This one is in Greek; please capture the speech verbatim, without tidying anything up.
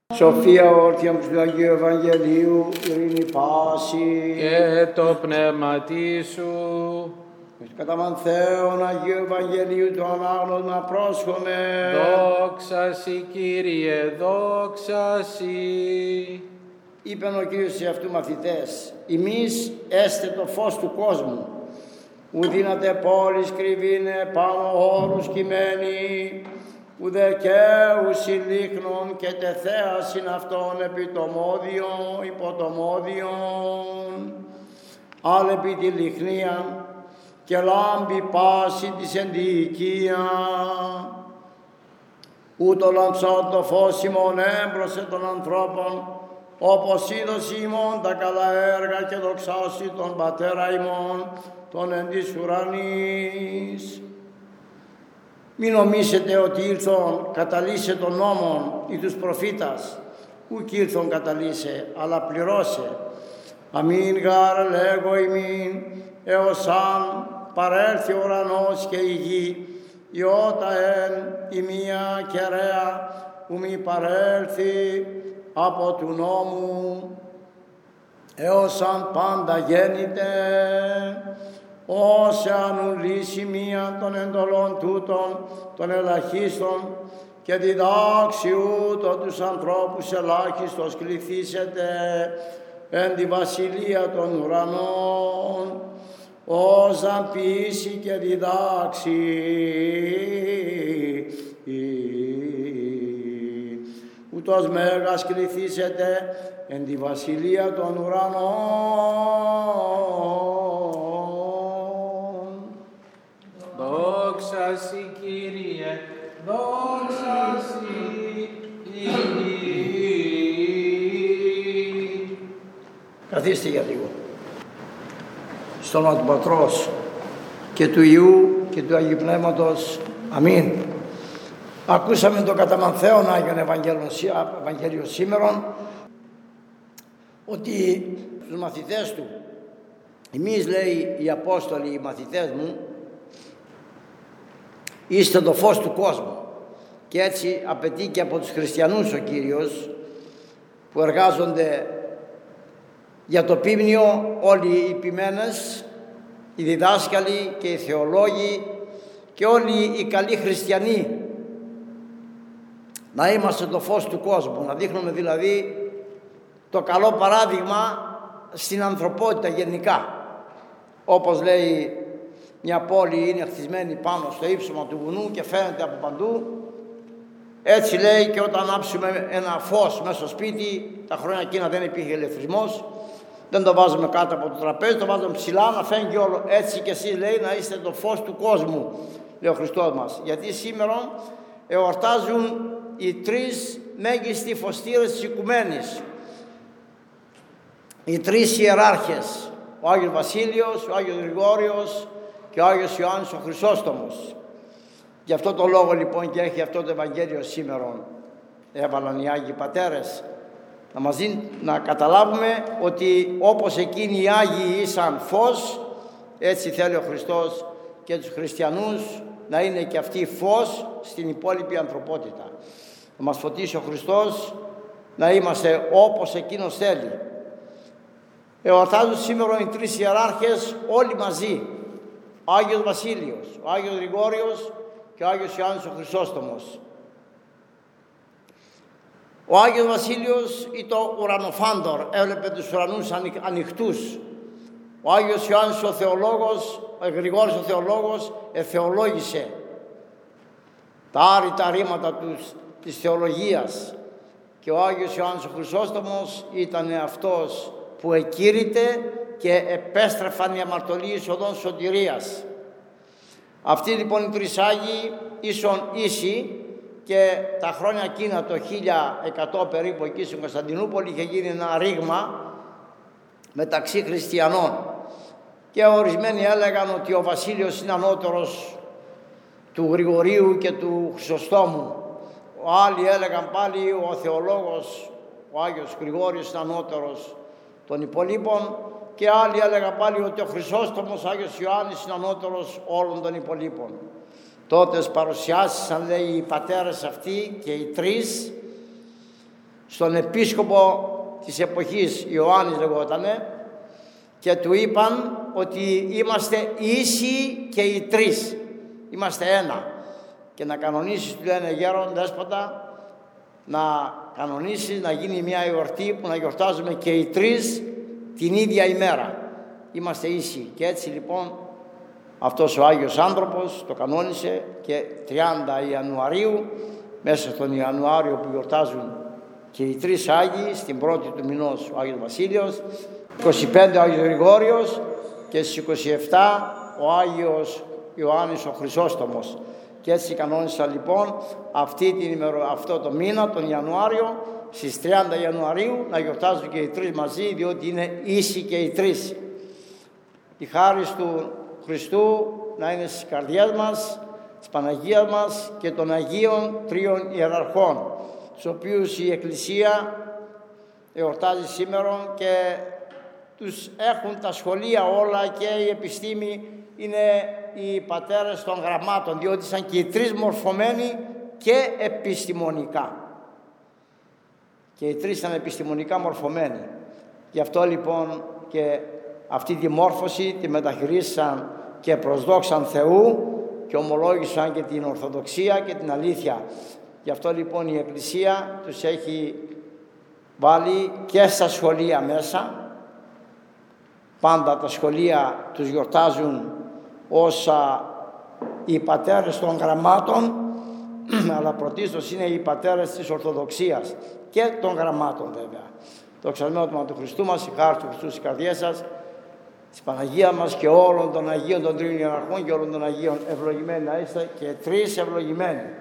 Σοφία όρθια του Αγίου Ευαγγελίου, ειρήνη πάση και το πνεύμα σου. Κατά μανθέων Αγίου Ευαγγελίου το ανάγνωσμα πρόσχομαι. Δόξα σοι, Κύριε, δόξα σοι. Είπεν ο Κύριος σε αυτού μαθητές, ημείς έστε το φως του κόσμου, ου δύναται πόλης κρυβήνε πάνω όρους κειμένη, ουδε και ουσιλίχνων και τεθέας είναι αυτόν επί το μόδιον, υπό το μόδιον, άλλ επί τη λιχνία και λάμπει πάση της εν τη οικία, ούτω λαμψόν το φως ημών έμπρωσε των ανθρώπων, όπως είδος ημών τα καλά έργα και δοξάσει τον Πατέρα ημών, τον εν της ουρανής. Μην νομίσετε ότι ήλθον καταλύσε τον νόμον ή τους προφήτας, ουκ ήλθον καταλύσε, αλλά πληρώσε. Αμήν γάρ λέγω ημίν, έως αν παρέλθει ο ουρανός και η γη, η ότα εν η μία κεραία, ου μη παρέλθει από του νόμου, έως αν πάντα γέννηται, όσε ανουλήσει μία των εντολών τούτων, των ελαχίστων, και διδάξει ούτω τους ανθρώπους ελάχιστος κληθήσετε εν τη βασιλεία των ουρανών, όσαν ποιήσει και διδάξει, ούτως μέγας κληθήσετε εν τη βασιλεία των ουρανών. Δόξα σοι, Κύριε, δόξα σοι. Καθίστε για λίγο. Στο όνομα του Πατρός και του Υιού και του Αγίου Πνεύματος. Αμήν. Ακούσαμε το κατά μανθέον Άγιον Ευαγγέλιο σήμερον, ότι τους μαθητές του, εμείς λέει οι Απόστολοι, οι μαθητές μου, είστε το φως του κόσμου. Και έτσι απαιτεί και από τους χριστιανούς ο Κύριος, που εργάζονται για το ποίμνιο, όλοι οι ποιμένες, οι διδάσκαλοι και οι θεολόγοι και όλοι οι καλοί χριστιανοί, να είμαστε το φως του κόσμου, να δείχνουμε δηλαδή το καλό παράδειγμα στην ανθρωπότητα γενικά. Όπως λέει, μια πόλη είναι χτισμένη πάνω στο ύψωμα του βουνού και φαίνεται από παντού, έτσι λέει και όταν ανάψουμε ένα φως μέσα στο σπίτι, τα χρόνια εκείνα δεν υπήρχε ηλεκτρισμός, δεν το βάζουμε κάτω από το τραπέζι, το βάζουμε ψηλά να φαίνεται όλο. Έτσι και εσείς λέει να είστε το φως του κόσμου, λέει ο Χριστός μας. Γιατί σήμερα εορτάζουν οι τρεις μέγιστοι φωστήρες της οικουμένης, οι τρεις ιεράρχες, ο Άγιος Βασίλειος, ο Άγιος Γρηγόριος και ο Άγιος Ιωάννης ο Χρυσόστομος. Γι' αυτό το λόγο λοιπόν και έχει αυτό το Ευαγγέλιο σήμερα, έβαλαν οι Άγιοι Πατέρες, να μας δίνει να καταλάβουμε ότι όπως εκείνοι οι Άγιοι ήσαν φως, έτσι θέλει ο Χριστός και τους χριστιανούς να είναι και αυτοί φως στην υπόλοιπη ανθρωπότητα. Να μας φωτίσει ο Χριστός να είμαστε όπως εκείνος θέλει. Εορτάζουν σήμερα οι τρεις ιεράρχες όλοι μαζί, ο Άγιος Βασίλειος, ο Άγιος Γρηγόριος και ο Άγιος Ιωάννης ο Χρυσόστομος. Ο Άγιος Βασίλειος ήταν ουρανοφάντορ, έβλεπε τους ουρανούς ανοιχτούς. Ο Άγιος Ιωάννης ο θεολόγος, ο Γρηγόριος ο θεολόγος, εθεολόγησε τα άρρητα ρήματα τους, της θεολογίας. Και ο Άγιος Ιωάννης ο Χρυσόστομος ήταν αυτός που εκήρυτε και επέστρεφαν οι αμαρτωλοί οδόν σωτηρίας. Αυτοί λοιπόν οι τρεις Άγιοι ίσον ίσοι, και τα χρόνια εκείνα το χίλια εκατό περίπου εκεί στην Κωνσταντινούπολη είχε γίνει ένα ρήγμα μεταξύ χριστιανών και ορισμένοι έλεγαν ότι ο Βασίλειος είναι ανώτερος του Γρηγορίου και του Χρυσοστόμου. Ο άλλοι έλεγαν πάλι ο θεολόγος, ο Άγιος Γρηγόριος είναι ανώτερος των υπολείπων, και άλλοι έλεγαν πάλι ότι ο Χρυσόστομος, ο Άγιος Ιωάννης είναι ανώτερος όλων των υπολείπων. Τότε παρουσιάσαν, λέει, οι πατέρες αυτοί και οι τρεις στον επίσκοπο της εποχής, Ιωάννης λεγότανε, και του είπαν ότι είμαστε ίσοι και οι τρεις, είμαστε ένα. Και να κανονίσεις, του λένε, γέρον δέσποτα, να κανονίσεις να γίνει μια εορτή που να γιορτάζουμε και οι τρεις την ίδια ημέρα. Είμαστε ίσοι. Και έτσι λοιπόν αυτός ο Άγιος άνθρωπος το κανόνισε και τριάντα Ιανουαρίου, μέσα στον Ιανουάριο που γιορτάζουν και οι τρεις Άγιοι, στην πρώτη του μηνός ο Άγιος Βασίλειος, είκοσι πέντε ο Άγιος Γρηγόριος και στις είκοσι επτά ο Άγιος Ιωάννης ο Χρυσόστομος. Και έτσι κανόνισα λοιπόν αυτή την ημερο, αυτό το μήνα, τον Ιανουάριο, στις τριάντα Ιανουαρίου να γιορτάζουν και οι τρεις μαζί, διότι είναι ίσοι και οι τρεις. Η χάρη του Χριστού να είναι στις καρδιές μας, της Παναγίας μας και των Αγίων Τρίων Ιεραρχών, τους οποίους η Εκκλησία εορτάζει σήμερα και τους έχουν τα σχολεία όλα και η επιστήμη είναι οι πατέρες των γραμμάτων, διότι ήσαν και οι τρεις μορφωμένοι και επιστημονικά. Και οι τρεις ήταν επιστημονικά μορφωμένοι. Γι' αυτό λοιπόν και αυτή τη μόρφωση τη μεταχειρίσαν και προσδόξαν Θεού και ομολόγησαν και την Ορθοδοξία και την αλήθεια. Γι' αυτό λοιπόν η Εκκλησία τους έχει βάλει και στα σχολεία μέσα. Πάντα τα σχολεία τους γιορτάζουν ως οι πατέρες των γραμμάτων, αλλά πρωτίστως είναι οι πατέρες της Ορθοδοξίας και των γραμμάτων βέβαια. Το εξαρμόντωμα του Χριστού μας, η χάρη του Χριστού στις καρδιές σας, της Παναγίας μας και όλων των Αγίων των Τρίων Ιεραρχών και όλων των Αγίων, ευλογημένοι να είστε και τρεις ευλογημένοι.